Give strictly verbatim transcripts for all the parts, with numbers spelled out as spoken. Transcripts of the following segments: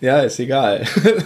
Ja, ist egal.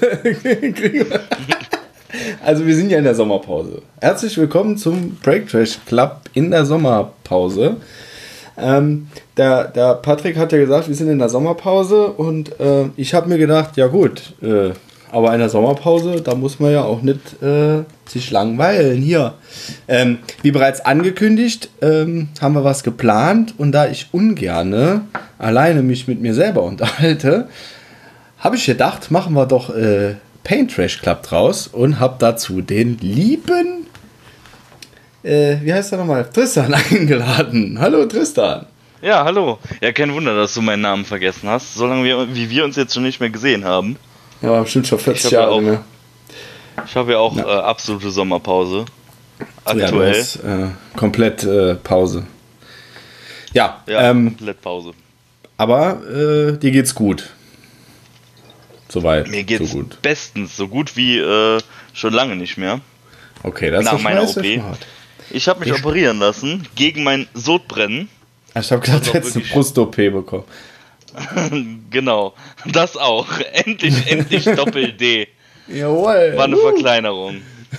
Also wir sind ja in der Sommerpause. Herzlich willkommen zum Break Trash Club in der Sommerpause. Ähm, der, der Patrick hat ja gesagt, wir sind in der Sommerpause und äh, ich habe mir gedacht, ja gut, äh, aber in der Sommerpause, da muss man ja auch nicht äh, sich langweilen. Hier, ähm, wie bereits angekündigt, ähm, haben wir was geplant und da ich ungerne alleine mich mit mir selber unterhalte, habe ich gedacht, machen wir doch äh, Paint Trash Club draus und habe dazu den lieben, äh, wie heißt er nochmal, Tristan eingeladen. Hallo Tristan. Ja, hallo. Ja, kein Wunder, dass du meinen Namen vergessen hast, solange wir, wie wir uns jetzt schon nicht mehr gesehen haben. Ja, bestimmt schon vierzig Jahre ja mehr. Ich habe ja auch ja. Äh, absolute Sommerpause. Aktuell. Ja, ist, äh, komplett äh, Pause. Ja, ja ähm, komplett Pause. Aber äh, dir geht's gut. Soweit. Mir geht's so gut. bestens, so gut wie äh, schon lange nicht mehr. Okay, das Nach ist meiner O P. Ich habe mich ich operieren lassen gegen mein Sodbrennen. Ich habe gerade jetzt eine Brust-O P bekommen. Genau, das auch. Endlich, endlich Doppel-D. Jawohl. War eine uh. Verkleinerung.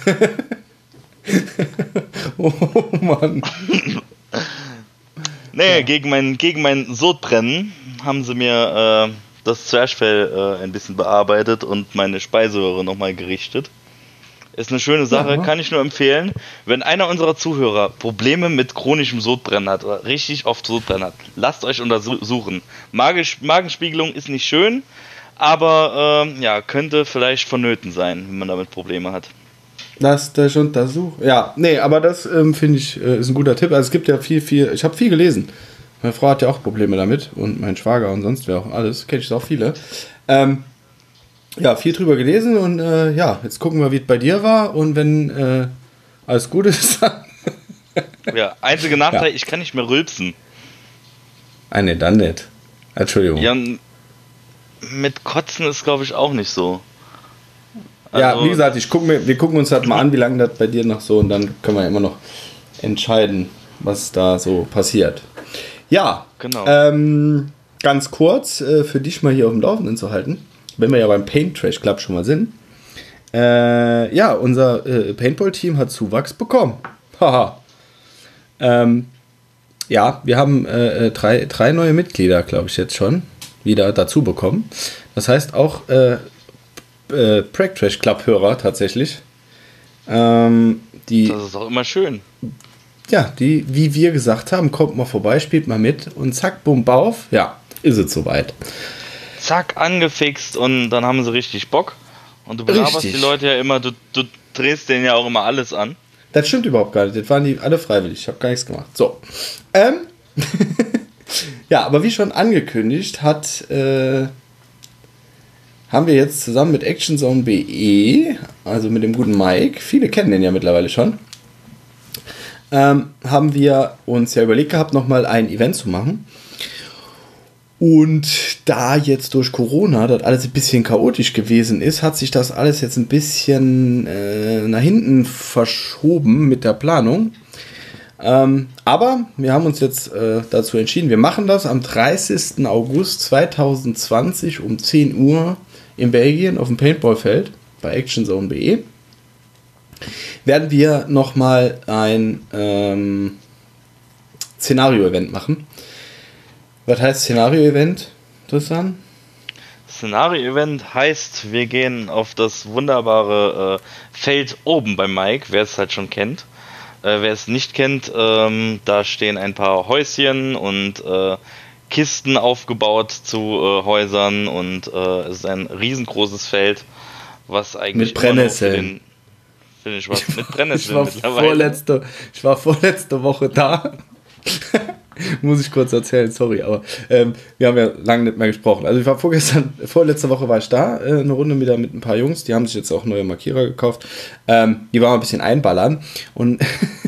Oh Mann. Nee, ja. gegen mein, gegen mein Sodbrennen haben sie mir äh, das Zwerchfell äh, ein bisschen bearbeitet und meine Speiseröhre nochmal gerichtet. Ist eine schöne Sache, ja, kann ich nur empfehlen. Wenn einer unserer Zuhörer Probleme mit chronischem Sodbrennen hat oder richtig oft Sodbrennen hat, lasst euch untersuchen. Magen- Magenspiegelung ist nicht schön, aber äh, ja, könnte vielleicht vonnöten sein, wenn man damit Probleme hat. Lasst euch untersuchen. Ja, nee, aber das ähm, finde ich äh, ist ein guter Tipp. Also es gibt ja viel, viel, ich habe viel gelesen. Meine Frau hat ja auch Probleme damit und mein Schwager und sonst wer auch alles, kenne ich auch viele. Ähm, Ja, viel drüber gelesen und äh, ja, jetzt gucken wir, wie es bei dir war und wenn äh, alles gut ist, dann... Ja, einzige Nachteil, ja. ich kann nicht mehr rülpsen. Ah, ne, dann nicht. Entschuldigung. Ja, mit Kotzen ist, glaube ich, auch nicht so. Also, ja, wie gesagt, ich guck mir, wir gucken uns halt mal an, wie lange das bei dir noch so und dann können wir immer noch entscheiden, was da so passiert. Ja, genau. ähm, ganz kurz, äh, für dich mal hier auf dem Laufenden zu halten. Wenn wir ja beim Paint Trash Club schon mal sind. Äh, ja, unser äh, Paintball-Team hat Zuwachs bekommen. Haha. ähm, ja, wir haben äh, drei, drei neue Mitglieder, glaube ich, jetzt schon wieder dazu bekommen. Das heißt auch äh, äh, Break Trash Club-Hörer tatsächlich. Ähm, die, das ist auch immer schön. Ja, die, wie wir gesagt haben, kommt mal vorbei, spielt mal mit und zack, bumm, bauf. Ja, ist es soweit. Zack, angefixt und dann haben sie richtig Bock. Und du belaberst die Leute ja immer, du, du drehst denen ja auch immer alles an. Das stimmt überhaupt gar nicht, das waren die alle freiwillig, ich habe gar nichts gemacht. So, ähm, ja, aber wie schon angekündigt hat, äh, haben wir jetzt zusammen mit Action Zone B E, also mit dem guten Mike, viele kennen den ja mittlerweile schon, ähm, haben wir uns ja überlegt gehabt, nochmal ein Event zu machen. Und da jetzt durch Corona das alles ein bisschen chaotisch gewesen ist, hat sich das alles jetzt ein bisschen äh, nach hinten verschoben mit der Planung. Ähm, aber wir haben uns jetzt äh, dazu entschieden, wir machen das am dreißigsten August zweitausendzwanzig um zehn Uhr in Belgien auf dem Paintballfeld bei Action Zone B E. Werden wir nochmal ein ähm, Szenario-Event machen. Was heißt Szenario-Event, Tristan? Szenario-Event heißt, wir gehen auf das wunderbare äh, Feld oben bei Mike, wer es halt schon kennt. Äh, wer es nicht kennt, ähm, da stehen ein paar Häuschen und äh, Kisten aufgebaut zu äh, Häusern und äh, es ist ein riesengroßes Feld, was eigentlich mit Brennnesseln. Für den, für den Schwarz, mit Brennnesseln ich, war mittlerweile. Vorletzte, ich war vorletzte Woche da. Muss ich kurz erzählen, sorry, aber ähm, wir haben ja lange nicht mehr gesprochen. Also ich war vorgestern, vorletzte Woche war ich da, äh, eine Runde wieder mit ein paar Jungs, die haben sich jetzt auch neue Markierer gekauft. Ähm, die waren ein bisschen einballern und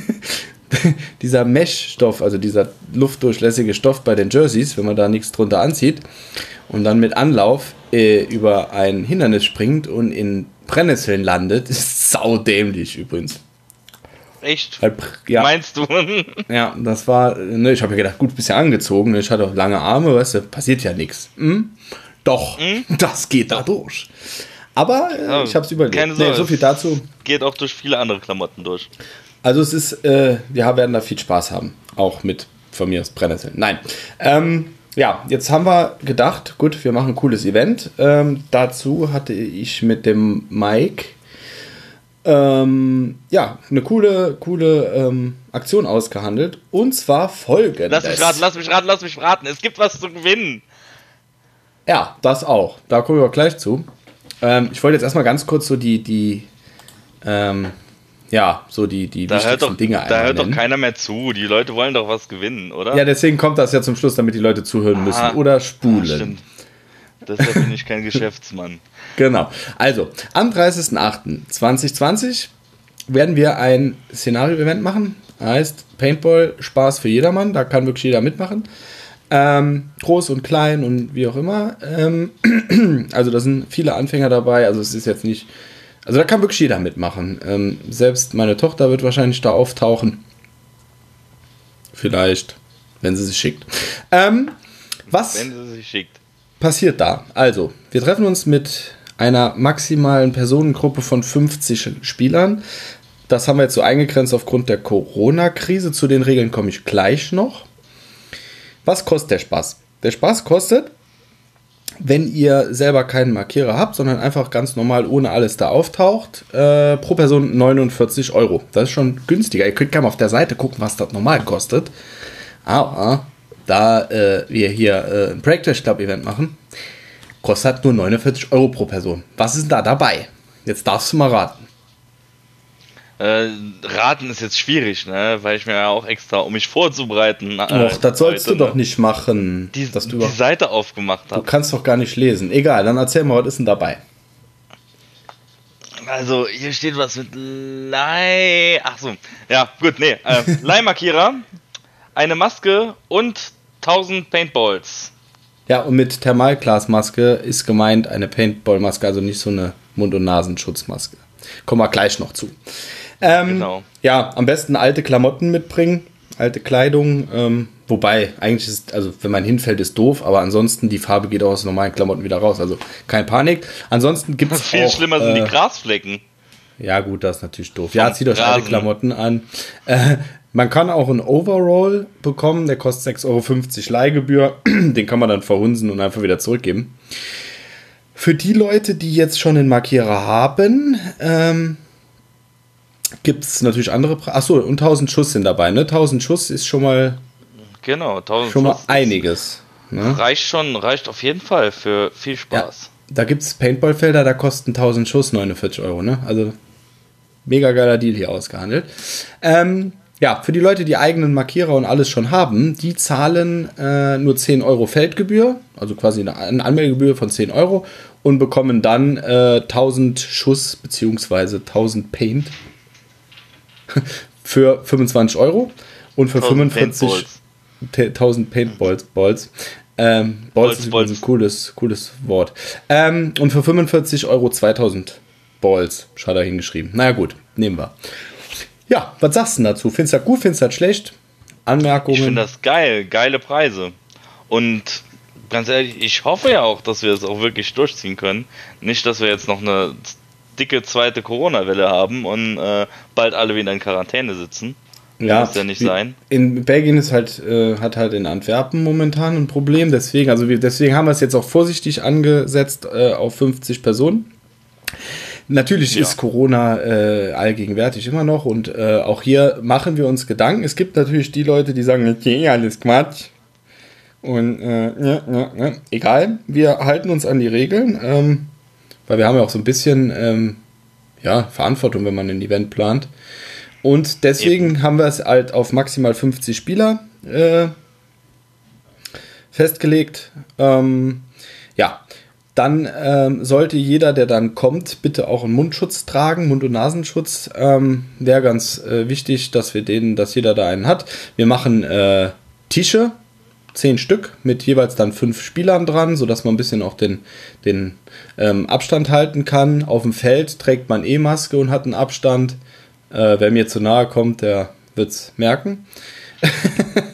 dieser Mesh-Stoff, also dieser luftdurchlässige Stoff bei den Jerseys, wenn man da nichts drunter anzieht und dann mit Anlauf äh, über ein Hindernis springt und in Brennnesseln landet, ist saudämlich übrigens. Echt? Ja. Meinst du? Ja, das war, ne, ich habe mir gedacht, gut, bist ja angezogen, ich hatte auch lange Arme, weißt du, passiert ja nichts. Hm? Doch, hm? das geht Doch. da durch. Aber äh, ja, ich habe es überlebt. Keine Sorge, nee, so viel dazu. Geht auch durch viele andere Klamotten durch. Also es ist, äh, wir werden da viel Spaß haben. Auch mit, von mir aus, Brennnesseln. Nein. Ähm, ja, jetzt haben wir gedacht, gut, wir machen ein cooles Event. Ähm, dazu hatte ich mit dem Mike ähm, ja, eine coole, coole ähm, Aktion ausgehandelt. Und zwar folgendes. Lass mich raten, lass mich raten, lass mich raten. Es gibt was zu gewinnen. Ja, das auch. Da kommen wir auch gleich zu. Ähm, ich wollte jetzt erstmal ganz kurz so die, die, ähm, ja, so die, die da wichtigsten doch, Dinge Da hört nennen. Doch keiner mehr zu. Die Leute wollen doch was gewinnen, oder? Ja, deswegen kommt das ja zum Schluss, damit die Leute zuhören müssen ah, oder spulen. Ja, stimmt. Deshalb bin ich kein Geschäftsmann. Genau. Also, am dreißigsten achten zweitausendzwanzig werden wir ein Szenario-Event machen. Heißt Paintball, Spaß für jedermann. Da kann wirklich jeder mitmachen. Ähm, groß und klein und wie auch immer. Ähm, also da sind viele Anfänger dabei. Also es ist jetzt nicht... Also da kann wirklich jeder mitmachen. Ähm, selbst meine Tochter wird wahrscheinlich da auftauchen. Vielleicht, wenn sie sich schickt. Ähm, was wenn sie sich schickt. passiert da? Also, wir treffen uns mit einer maximalen Personengruppe von fünfzig Spielern. Das haben wir jetzt so eingegrenzt aufgrund der Corona-Krise. Zu den Regeln komme ich gleich noch. Was kostet der Spaß? Der Spaß kostet, wenn ihr selber keinen Markierer habt, sondern einfach ganz normal ohne alles da auftaucht, äh, pro Person neunundvierzig Euro. Das ist schon günstiger. Ihr könnt gerne mal auf der Seite gucken, was das normal kostet. Aber da äh, wir hier äh, ein Practice Club Event machen, kostet nur neunundvierzig Euro pro Person. Was ist denn da dabei? Jetzt darfst du mal raten. Äh, raten ist jetzt schwierig, ne? Weil ich mir ja auch extra, um mich vorzubereiten. Äh, Och, das sollst heute, du doch nicht machen. Die, dass du die Seite aufgemacht habe. Du kannst doch gar nicht lesen. Egal, dann erzähl mal, was ist denn dabei? Also, hier steht was mit Leih. Ach so. Ja, gut, nee. Äh, Leihmarkierer, eine Maske und tausend Paintballs. Ja, und mit Thermalglasmaske ist gemeint eine Paintball-Maske, also nicht so eine Mund- und Nasenschutzmaske. Kommen wir gleich noch zu. Ähm, genau. Ja, am besten alte Klamotten mitbringen, alte Kleidung. Ähm, wobei, eigentlich ist, also wenn man hinfällt, ist doof, aber ansonsten die Farbe geht auch aus normalen Klamotten wieder raus. Also keine Panik. Ansonsten gibt es viel auch, schlimmer sind äh, die Grasflecken. Ja gut, das ist natürlich doof. Vom ja, zieht euch alte Klamotten an. Äh, man kann auch einen Overall bekommen, der kostet sechs Euro fünfzig Leihgebühr. Den kann man dann verhunzen und einfach wieder zurückgeben. Für die Leute, die jetzt schon einen Markierer haben, ähm, gibt es natürlich andere Preise. Achso, und tausend Schuss sind dabei, ne? tausend Schuss ist schon mal, genau, tausend schon mal Schuss einiges. Ne? Reicht schon, reicht auf jeden Fall für viel Spaß. Ja, da gibt es Paintballfelder, da kosten tausend Schuss neunundvierzig Euro, ne? Also mega geiler Deal hier ausgehandelt. Ähm, ja, für die Leute, die eigenen Markierer und alles schon haben, die zahlen äh, nur zehn Euro Feldgebühr, also quasi eine Anmeldegebühr von zehn Euro und bekommen dann äh, tausend Schuss bzw. tausend Paint für fünfundzwanzig Euro und für fünfundvierzig tausend Paintballs. Balls. Ähm, Balls ist Balls. Ein cooles, cooles Wort. Ähm, und für fünfundvierzig Euro zweitausend Balls, hat er hingeschrieben. Naja gut, nehmen wir. Ja, was sagst du dazu? Findest du das gut, findest du das schlecht? Anmerkungen? Ich finde das geil, geile Preise. Und ganz ehrlich, ich hoffe ja auch, dass wir es auch wirklich durchziehen können. Nicht, dass wir jetzt noch eine dicke zweite Corona-Welle haben und äh, bald alle wieder in Quarantäne sitzen. Ja, das muss ja nicht sein. In Belgien ist halt, äh, hat halt in Antwerpen momentan ein Problem. Deswegen, also wir, deswegen haben wir es jetzt auch vorsichtig angesetzt äh, auf fünfzig Personen. Natürlich ja. ist Corona äh, allgegenwärtig immer noch und äh, auch hier machen wir uns Gedanken. Es gibt natürlich die Leute, die sagen, okay, alles Quatsch. Und äh, ja, ja, ja. egal, wir halten uns an die Regeln, ähm, weil wir haben ja auch so ein bisschen ähm, ja, Verantwortung, wenn man ein Event plant. Und deswegen Eben. haben wir es halt auf maximal fünfzig Spieler äh, festgelegt. Ähm, ja, dann ähm, sollte jeder, der dann kommt, bitte auch einen Mundschutz tragen, Mund- und Nasenschutz. Ähm, wäre ganz äh, wichtig, dass wir den, dass jeder da einen hat. Wir machen äh, Tische, zehn Stück, mit jeweils dann fünf Spielern dran, sodass man ein bisschen auch den, den ähm, Abstand halten kann. Auf dem Feld trägt man eh Maske und hat einen Abstand. Äh, wer mir zu nahe kommt, der wird es merken.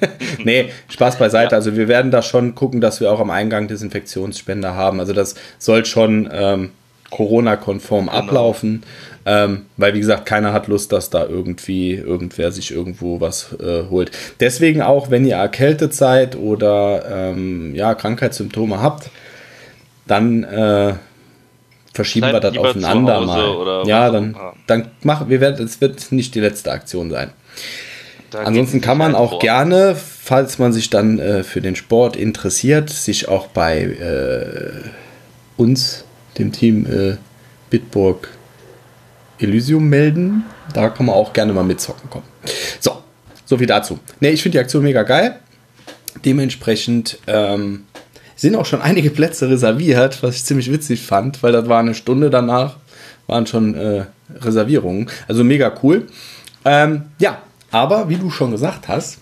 Nee, Spaß beiseite. Ja. Also wir werden da schon gucken, dass wir auch am Eingang Desinfektionsspender haben. Also das soll schon ähm, Corona-konform genau. ablaufen. Ähm, weil, wie gesagt, keiner hat Lust, dass da irgendwie irgendwer sich irgendwo was äh, holt. Deswegen auch, wenn ihr erkältet seid oder ähm, ja, Krankheitssymptome habt, dann äh, verschieben Bleibt wir das aufeinander mal. Ja, dann, dann machen wir, es wird nicht die letzte Aktion sein. Da Ansonsten kann man auch vor. gerne, falls man sich dann äh, für den Sport interessiert, sich auch bei äh, uns, dem Team äh, Bitburg Elysium melden. Da kann man auch gerne mal mitzocken kommen. So, so viel dazu. Ne, ich finde die Aktion mega geil. Dementsprechend ähm, sind auch schon einige Plätze reserviert, was ich ziemlich witzig fand, weil das war eine Stunde danach, waren schon äh, Reservierungen. Also mega cool. Ähm, ja, aber wie du schon gesagt hast,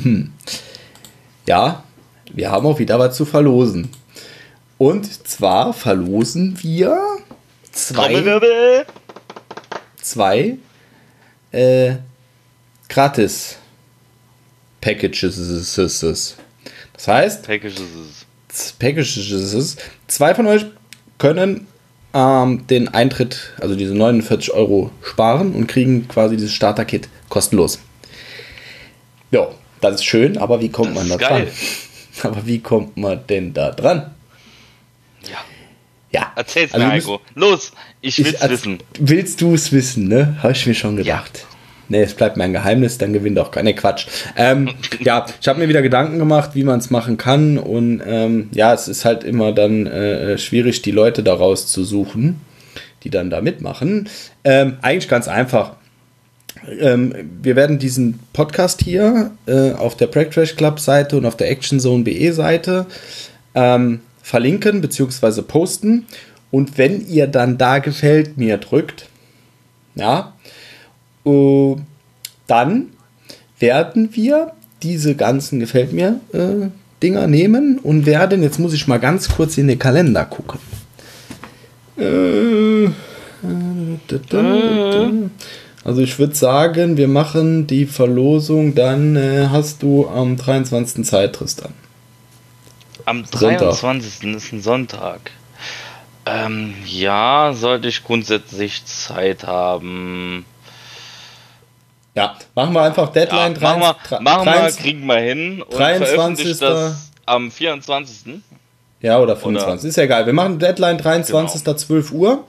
ja, wir haben auch wieder was zu verlosen. Und zwar verlosen wir zwei, zwei äh, gratis Packages. Das heißt, Packages. Packages. Zwei von euch können ähm, den Eintritt, also diese neunundvierzig Euro sparen und kriegen quasi dieses Starter-Kit kostenlos. Ja, das ist schön, aber wie kommt das man da dran? Aber wie kommt man denn da dran? Ja. Ja. Erzähl's also mir, Heiko. Los, ich will's ich, wissen. Willst du es wissen, ne? Habe ich mir schon gedacht. Ja. Ne, es bleibt mir ein Geheimnis, dann gewinnt auch keiner. Ne, Quatsch. Ähm, ja, ich habe mir wieder Gedanken gemacht, wie man es machen kann. Und ähm, ja, es ist halt immer dann äh, schwierig, die Leute daraus zu suchen, die dann da mitmachen. Ähm, eigentlich ganz einfach. Ähm, wir werden diesen Podcast hier äh, auf der Prague Club Seite und auf der Action Zone B E Seite ähm, verlinken bzw. posten. Und wenn ihr dann da gefällt mir drückt, ja, uh, dann werden wir diese ganzen gefällt mir äh, Dinger nehmen und werden, jetzt muss ich mal ganz kurz in den Kalender gucken. Äh, da, da, da. Also ich würde sagen, wir machen die Verlosung, dann äh, hast du am dreiundzwanzigsten Zeit, Tristan. Am dreiundzwanzigsten ist ein Sonntag. Ähm, ja, sollte ich grundsätzlich Zeit haben. Ja, machen wir einfach Deadline. Ja, machen wir, machen wir, kriegen wir hin. Und veröffentlichen das am vierundzwanzigsten Ja, oder fünfundzwanzigsten Ist ja egal. Wir machen Deadline dreiundzwanzigsten zwölf Uhr.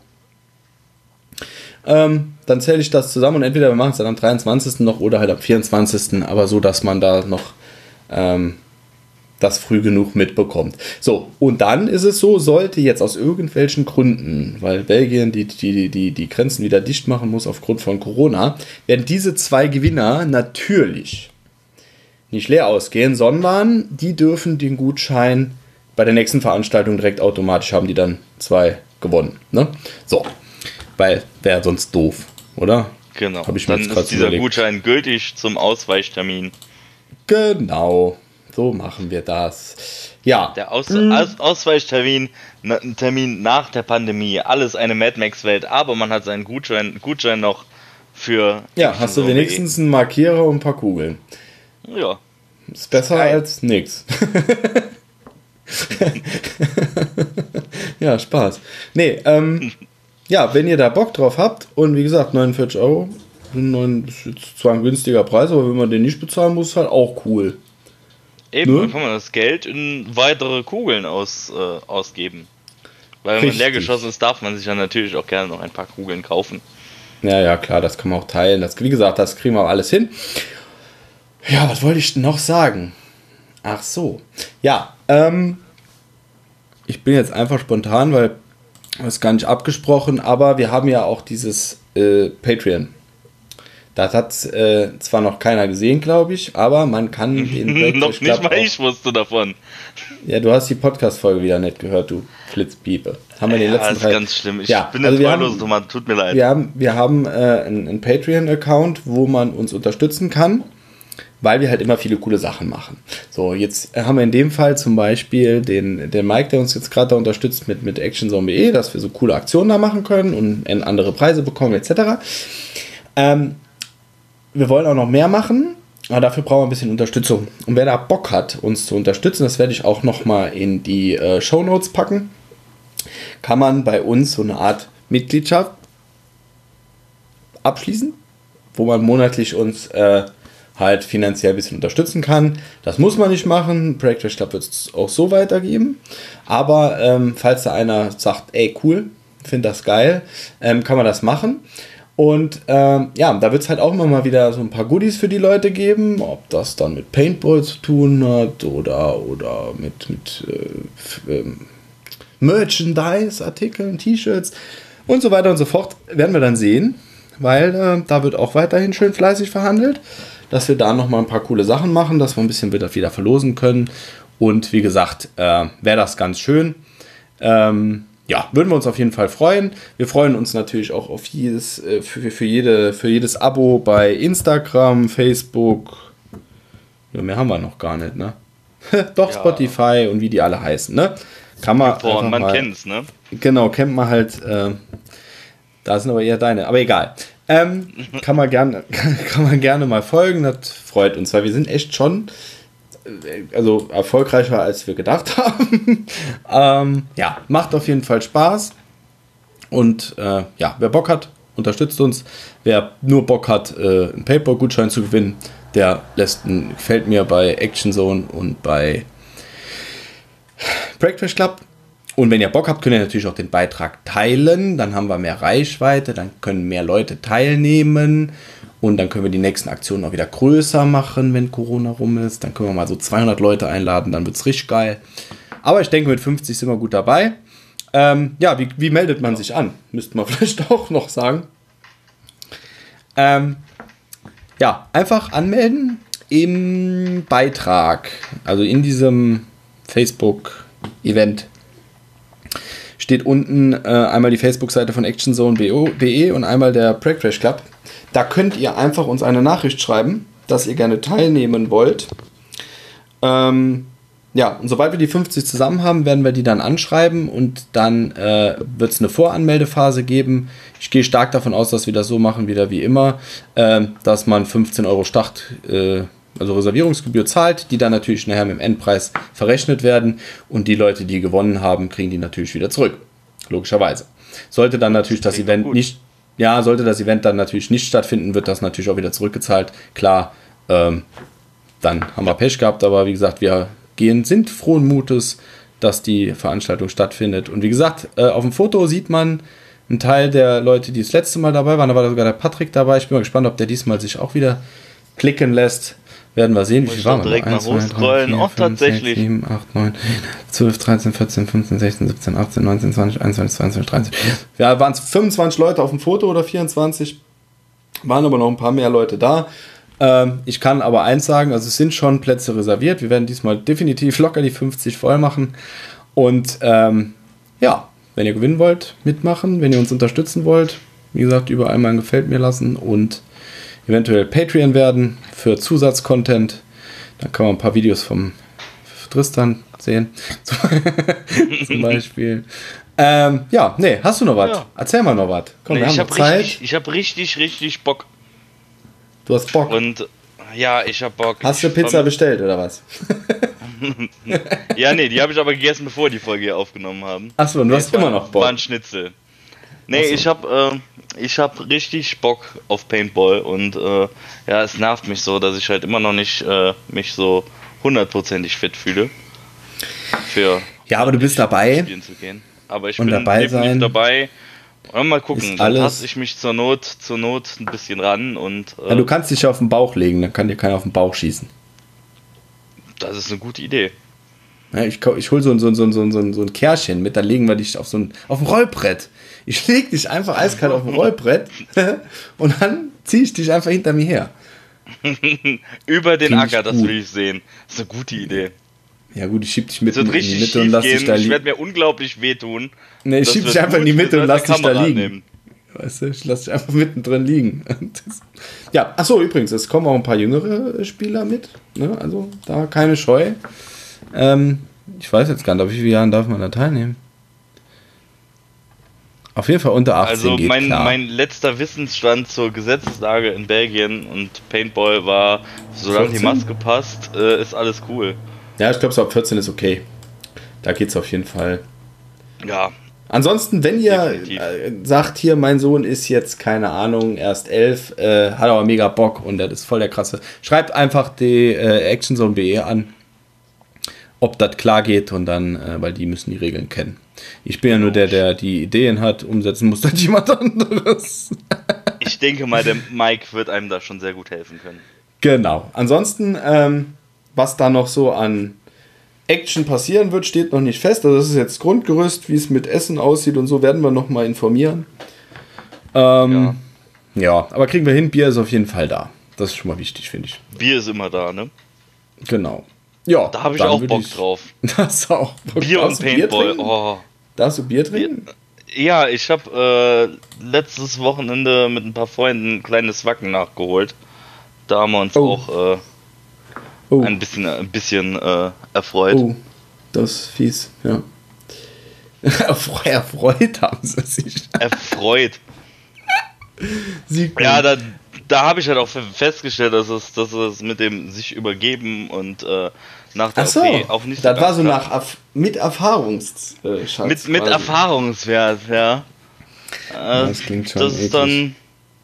Ähm, dann zähle ich das zusammen und entweder wir machen es dann am dreiundzwanzigsten noch oder halt am vierundzwanzigsten Aber so, dass man da noch ähm, das früh genug mitbekommt. So, und dann ist es so, sollte jetzt aus irgendwelchen Gründen, weil Belgien die, die, die, die Grenzen wieder dicht machen muss aufgrund von Corona, werden diese zwei Gewinner natürlich nicht leer ausgehen, sondern die dürfen den Gutschein bei der nächsten Veranstaltung direkt automatisch haben, die dann zwei gewonnen. Ne? So, weil wäre sonst doof, oder? Genau, Hab ich mir dann ist dieser überlegt. Gutschein gültig zum Ausweichtermin. Genau. So machen wir das. Ja. Der Aus- Aus- Ausweichtermin, ein Termin nach der Pandemie, alles eine Mad Max-Welt, aber man hat seinen Gutschein, Gutschein noch für. Ja, hast du wenigstens einen Markierer und ein paar Kugeln. Ja. Ist besser Geil. als nix. Ja, Spaß. Nee, ähm, ja, wenn ihr da Bock drauf habt und wie gesagt, neunundvierzig Euro, ist jetzt zwar ein günstiger Preis, aber wenn man den nicht bezahlen muss, ist halt auch cool. Eben, ne? Dann kann man das Geld in weitere Kugeln aus, äh, ausgeben. Weil wenn Richtig. man leer geschossen ist, darf man sich dann natürlich auch gerne noch ein paar Kugeln kaufen. Ja, ja, klar, das kann man auch teilen. Das, wie gesagt, das kriegen wir auch alles hin. Ja, was wollte ich noch sagen? Ach so. Ja, ähm, ich bin jetzt einfach spontan, weil das ist gar nicht abgesprochen, aber wir haben ja auch dieses äh, Patreon. Das hat äh, zwar noch keiner gesehen, glaube ich, aber man kann den noch nicht mal ich wusste davon. Ja, du hast die Podcast-Folge wieder nicht gehört, du Flitzpiepe. Haben wir ja, den letzten das ist drei... ganz schlimm. Ich ja, bin also jetzt treulos, Thomas, tut mir leid. Wir haben, wir haben äh, einen, einen Patreon-Account, wo man uns unterstützen kann, weil wir halt immer viele coole Sachen machen. So, jetzt haben wir in dem Fall zum Beispiel den, den Mike, der uns jetzt gerade da unterstützt mit, mit ActionZone.de, dass wir so coole Aktionen da machen können und andere Preise bekommen et cetera. Ähm, Wir wollen auch noch mehr machen Aber dafür brauchen wir ein bisschen Unterstützung. Und wer da Bock hat, uns zu unterstützen, das werde ich auch nochmal in die äh, Shownotes packen, kann man bei uns so eine Art Mitgliedschaft abschließen, wo man monatlich uns äh, halt finanziell ein bisschen unterstützen kann. Das muss man nicht machen. Breakfast Club wird es auch so weitergeben. Aber ähm, falls da einer sagt, ey cool, finde das geil, ähm, kann man das machen. Und ähm, ja, da wird es halt auch immer mal wieder so ein paar Goodies für die Leute geben, ob das dann mit Paintball zu tun hat oder, oder mit, mit äh, ähm, Merchandise-Artikeln, T-Shirts und so weiter und so fort, werden wir dann sehen, weil äh, da wird auch weiterhin schön fleißig verhandelt, dass wir da nochmal ein paar coole Sachen machen, dass wir ein bisschen wieder, wieder verlosen können. Und wie gesagt, äh, wäre das ganz schön. Ähm, Ja, würden wir uns auf jeden Fall freuen. Wir freuen uns natürlich auch auf jedes, äh, für, für, jede, für jedes Abo bei Instagram, Facebook. Ja, mehr haben wir noch gar nicht, ne? Doch, ja. Spotify und wie die alle heißen, ne? Kann man. Boah, man mal, kennt's, ne? Genau, kennt man halt. Äh, da sind aber eher deine, aber egal. Ähm, kann, man gerne, kann man gerne mal folgen, das freut uns, weil wir sind echt schon. Also erfolgreicher als wir gedacht haben. ähm, ja, macht auf jeden Fall Spaß. Und äh, ja, wer Bock hat, unterstützt uns. Wer nur Bock hat, äh, einen Paypal-Gutschein zu gewinnen, der lässt einen gefällt mir bei Action Zone und bei Breakfast Club. Und wenn ihr Bock habt, könnt ihr natürlich auch den Beitrag teilen. Dann haben wir mehr Reichweite, dann können mehr Leute teilnehmen. Und dann können wir die nächsten Aktionen auch wieder größer machen, wenn Corona rum ist. Dann können wir mal so zweihundert Leute einladen, dann wird es richtig geil. Aber ich denke, mit fünfzig sind wir gut dabei. Ähm, ja, wie, wie meldet man sich an? Müsste man vielleicht auch noch sagen. Ähm, ja, einfach anmelden im Beitrag. Also in diesem Facebook-Event steht unten äh, einmal die Facebook-Seite von actionzone punkt de und einmal der Breakfast Club. Da könnt ihr einfach uns eine Nachricht schreiben, dass ihr gerne teilnehmen wollt. Ähm, ja, und sobald wir die fünfzig zusammen haben, werden wir die dann anschreiben und dann äh, wird es eine Voranmeldephase geben. Ich gehe stark davon aus, dass wir das so machen, wieder wie immer, äh, dass man fünfzehn Euro Start, äh, also Reservierungsgebühr zahlt, die dann natürlich nachher mit dem Endpreis verrechnet werden und die Leute, die gewonnen haben, kriegen die natürlich wieder zurück. Logischerweise. Sollte dann natürlich das, das Event nicht... Ja, sollte das Event dann natürlich nicht stattfinden, wird das natürlich auch wieder zurückgezahlt. Klar, ähm, dann haben wir Pech gehabt, aber wie gesagt, wir gehen, sind frohen Mutes, dass die Veranstaltung stattfindet. Und wie gesagt, äh, auf dem Foto sieht man einen Teil der Leute, die das letzte Mal dabei waren. Da war sogar der Patrick dabei. Ich bin mal gespannt, ob der diesmal sich auch wieder klicken lässt. Werden wir sehen, wie viel waren wir? Direkt nach hochscrollen. Auch tatsächlich. sieben, acht, neun, zwölf, dreizehn, vierzehn, fünfzehn, sechzehn, siebzehn, achtzehn, neunzehn, zwanzig, einundzwanzig, zweiundzwanzig, dreiundzwanzig. Ja, waren es fünfundzwanzig Leute auf dem Foto oder vierundzwanzig. Waren aber noch ein paar mehr Leute da. Ähm, ich kann aber eins sagen, also es sind schon Plätze reserviert. Wir werden diesmal definitiv locker die fünfzig voll machen. Und ähm, ja, wenn ihr gewinnen wollt, mitmachen. Wenn ihr uns unterstützen wollt, wie gesagt, überall mal ein Gefällt mir lassen und eventuell Patreon werden für Zusatzcontent. Dann kann man ein paar Videos vom Tristan sehen. Zum Beispiel. Ähm, ja, nee, hast du noch was? Ja. Erzähl mal noch was. Komm, nee, wir haben ich noch hab Zeit. Richtig, ich habe richtig, richtig Bock. Du hast Bock? Und ja, ich hab Bock. Hast du Pizza ich, bestellt oder was? Ja, nee, die habe ich aber gegessen, bevor wir die Folge hier aufgenommen haben. Achso, und du nee, hast immer noch Bock. War ein Schnitzel. Nee, so. ich habe äh, ich hab richtig Bock auf Paintball und äh, ja, es nervt mich so, dass ich halt immer noch nicht äh, mich so hundertprozentig fit fühle. Für ja, aber du bist dabei. Spielen zu gehen. Aber ich und bin dabei sein dabei. Und mal gucken, dann alles... taste ich mich zur Not, zur Not ein bisschen ran und. Äh, ja, du kannst dich auf den Bauch legen, dann kann dir keiner auf den Bauch schießen. Das ist eine gute Idee. Ja, ich ich hole so, so, so, so, so, so ein Kärchen mit, dann legen wir dich auf so ein, auf ein Rollbrett. Ich leg dich einfach eiskalt auf ein Rollbrett und dann ziehe ich dich einfach hinter mir her. Über den Find Acker, das will ich sehen. Das ist eine gute Idee. Ja gut, ich schieb dich mitten in die Mitte und lass dich da liegen. Ich werde mir unglaublich wehtun. Nee, ich schieb dich einfach in die Mitte und lass dich da liegen. Weißt du, ich lass dich einfach mittendrin liegen. Das, ja, achso, übrigens, es kommen auch ein paar jüngere Spieler mit. Ne? Also da keine Scheu. Ähm, ich weiß jetzt gar nicht, auf wie viele Jahren darf man da teilnehmen? Auf jeden Fall unter achtzehn Also geht mein, klar. mein letzter Wissensstand zur Gesetzeslage in Belgien und Paintball war, solange die vierzehn? Maske passt, äh, ist alles cool. Ja, ich glaube, so ab vierzehn ist okay. Da geht's auf jeden Fall. Ja, Ansonsten, wenn ihr Definitiv. äh, sagt, hier, mein Sohn ist jetzt, keine Ahnung, erst elf, äh, hat aber mega Bock und das ist voll der krasse, schreibt einfach die äh, actionzone punkt de an, ob das klar geht und dann, äh, weil die müssen die Regeln kennen. Ich bin ja nur der, der die Ideen hat, umsetzen muss dann jemand anderes. ich denke mal, der Mike wird einem da schon sehr gut helfen können. Genau. Ansonsten, ähm, was da noch so an Action passieren wird, steht noch nicht fest. Also das ist jetzt Grundgerüst, wie es mit Essen aussieht und so werden wir noch mal informieren. Ähm, ja. ja, aber kriegen wir hin. Bier ist auf jeden Fall da. Das ist schon mal wichtig, finde ich. Bier ist immer da, ne? Genau. Ja, Da habe ich dann auch würd Bock ich- drauf. Das auch. Bier und Darfst du Bier Paintball. trinken? Oh. Darfst du Bier trinken? Ja, ich habe äh, letztes Wochenende mit ein paar Freunden ein kleines Wacken nachgeholt. Da haben wir uns Oh. auch äh, Oh, ein bisschen, ein bisschen äh, erfreut. oh, das ist fies, ja. Erfre- Erfreut haben sie sich. Erfreut. Sie Ja, da, da habe ich halt auch festgestellt, dass es, dass es mit dem sich übergeben und äh, nach der Ach so, O P auch nicht so das war ganz so klappt. nach Erf- mit Erfahrungsschatz. Mit, mit Erfahrungswert, ja. Äh, das klingt schon Das eklig. ist dann.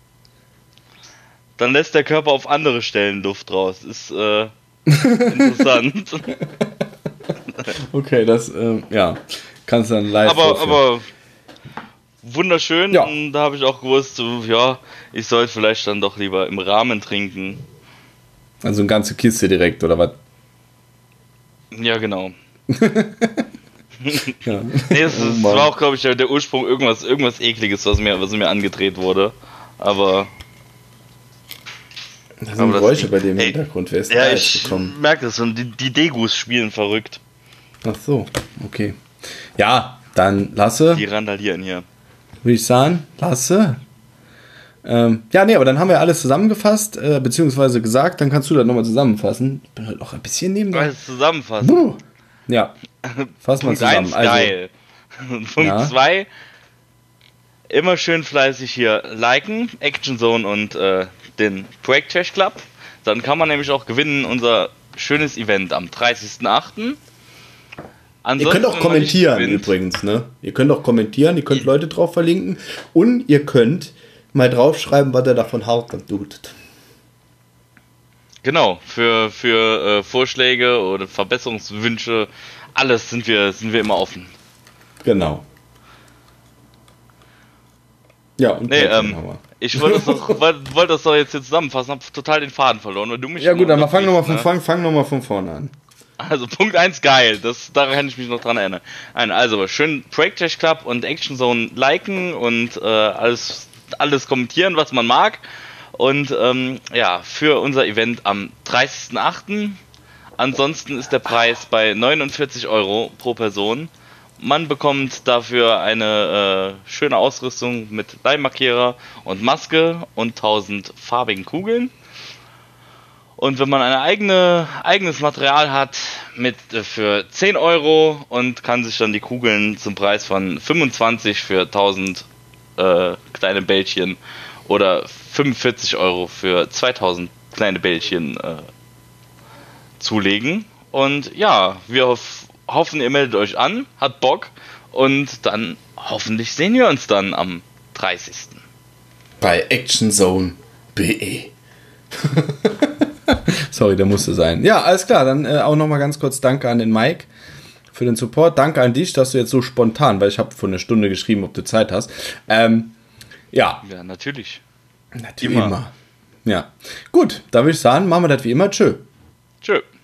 Dann lässt der Körper auf andere Stellen Luft raus. Ist äh, interessant. Okay, das, ähm, ja, kannst du dann live aber, vorführen. aber wunderschön. Ja. Und da habe ich auch gewusst, so, ja, ich sollte vielleicht dann doch lieber im Rahmen trinken. Also eine ganze Kiste direkt, oder was? Ja, genau. Ja. Nee, es, Oh es Mann. war auch, glaube ich, der der Ursprung irgendwas, irgendwas Ekliges, was mir, was mir angedreht wurde. Aber Das Aber sind das Geräusche liegt- bei dem Ey, Hintergrund. Wer ist ja, da jetzt ich gekommen? merke das schon. Die, die Degus spielen verrückt. Ach so, okay. Ja, dann lasse, Die randalieren hier. würde ich sagen, lasse. Ähm, ja, nee, aber dann haben wir alles zusammengefasst, äh, beziehungsweise gesagt, dann kannst du das nochmal zusammenfassen. Ich bin halt auch ein bisschen neben der. Alles zusammenfassen. Puh. Ja, fass mal Punkt zusammen. eins, Also, geil. Punkt Ja. zwei, immer schön fleißig hier liken, Action Zone und äh, den Break Trash Club. Dann kann man nämlich auch gewinnen, unser schönes Event am dreißigsten achten. ihr könnt auch kommentieren übrigens, ne? Ihr könnt auch kommentieren, ihr könnt Leute drauf verlinken und ihr könnt mal draufschreiben, was ihr davon haltet. tut. Genau, für, für äh, Vorschläge oder Verbesserungswünsche, alles sind wir, sind wir immer offen. Genau. Ja, und Nee, Patreon ähm, haben wir. ich wollte das, doch- wollte wollte das doch jetzt hier zusammenfassen, hab total den Faden verloren, weil du mich Ja gut, dann fang nochmal von, ne? fang, fang noch mal von vorne an. Also Punkt eins geil, das, daran kann ich mich noch dran erinnern. Nein, also schön Break Trash Club und Action Zone liken und äh, alles, alles kommentieren, was man mag. Und ähm, ja, für unser Event am dreißigsten achten Ansonsten ist der Preis bei neunundvierzig Euro pro Person. Man bekommt dafür eine äh, schöne Ausrüstung mit Leihmarkierer und Maske und tausend farbigen Kugeln. Und wenn man ein eigene, eigenes Material hat mit äh, für zehn Euro und kann sich dann die Kugeln zum Preis von fünfundzwanzig für tausend äh, kleine Bällchen oder fünfundvierzig Euro für zweitausend kleine Bällchen äh, zulegen. Und ja, wir hoff, hoffen, ihr meldet euch an, hat Bock und dann hoffentlich sehen wir uns dann am dreißigsten Bei actionzone punkt de. Sorry, der musste sein. Ja, alles klar, dann äh, auch nochmal ganz kurz Danke an den Mike für den Support. Danke an dich, dass du jetzt so spontan, weil ich habe vor einer Stunde geschrieben, ob du Zeit hast. Ähm, ja, Ja, natürlich. natürlich Immer. immer. Ja, gut, da würde ich sagen, machen wir das wie immer. Tschö. Tschö.